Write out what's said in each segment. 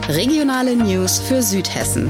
Regionale News für Südhessen.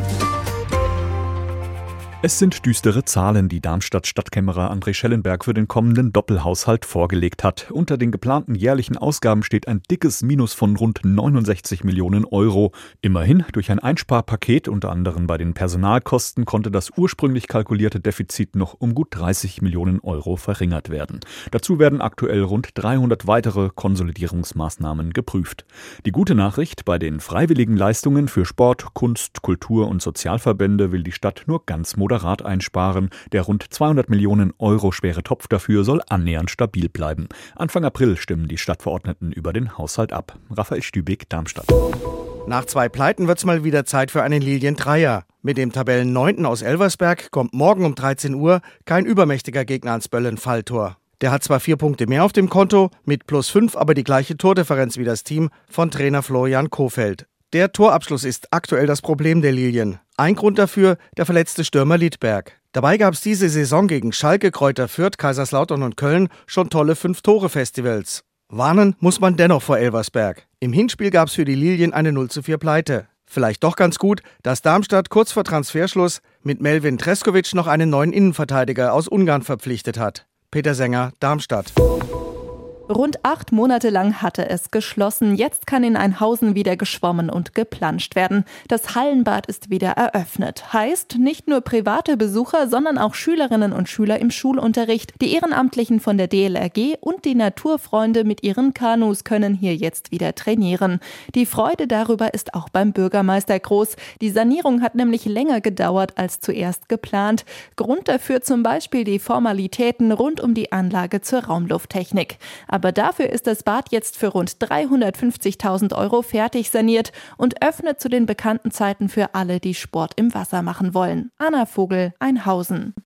Es sind düstere Zahlen, die Darmstadt-Stadtkämmerer André Schellenberg für den kommenden Doppelhaushalt vorgelegt hat. Unter den geplanten jährlichen Ausgaben steht ein dickes Minus von rund 69 Millionen Euro. Immerhin, durch ein Einsparpaket, unter anderem bei den Personalkosten, konnte das ursprünglich kalkulierte Defizit noch um gut 30 Millionen Euro verringert werden. Dazu werden aktuell rund 300 weitere Konsolidierungsmaßnahmen geprüft. Die gute Nachricht: Bei den freiwilligen Leistungen für Sport, Kunst, Kultur und Sozialverbände will die Stadt nur ganz moderat einsparen. Der rund 200 Millionen Euro schwere Topf dafür soll annähernd stabil bleiben. Anfang April stimmen die Stadtverordneten über den Haushalt ab. Raphael Stübeck, Darmstadt. Nach 2 Pleiten wird's mal wieder Zeit für einen Lilien-Dreier. Mit dem Tabellen-9. aus Elversberg kommt morgen um 13 Uhr kein übermächtiger Gegner ans Böllen-Falltor. Der hat zwar 4 Punkte mehr auf dem Konto, mit +5 aber die gleiche Tordifferenz wie das Team von Trainer Florian Kohfeldt. Der Torabschluss ist aktuell das Problem der Lilien. Ein Grund dafür: der verletzte Stürmer Liedberg. Dabei gab es diese Saison gegen Schalke, Greuther Fürth, Kaiserslautern und Köln schon tolle 5-Tore-Festivals. Warnen muss man dennoch vor Elversberg. Im Hinspiel gab es für die Lilien eine 0:4 Pleite. Vielleicht doch ganz gut, dass Darmstadt kurz vor Transferschluss mit Melvin Treskovic noch einen neuen Innenverteidiger aus Ungarn verpflichtet hat. Peter Sänger, Darmstadt. Rund 8 Monate lang hatte es geschlossen. Jetzt kann in Einhausen wieder geschwommen und geplanscht werden. Das Hallenbad ist wieder eröffnet. Heißt, nicht nur private Besucher, sondern auch Schülerinnen und Schüler im Schulunterricht, die Ehrenamtlichen von der DLRG und die Naturfreunde mit ihren Kanus können hier jetzt wieder trainieren. Die Freude darüber ist auch beim Bürgermeister groß. Die Sanierung hat nämlich länger gedauert als zuerst geplant. Grund dafür zum Beispiel die Formalitäten rund um die Anlage zur Raumlufttechnik. Aber dafür ist das Bad jetzt für rund 350.000 Euro fertig saniert und öffnet zu den bekannten Zeiten für alle, die Sport im Wasser machen wollen. Anna Vogel, Einhausen.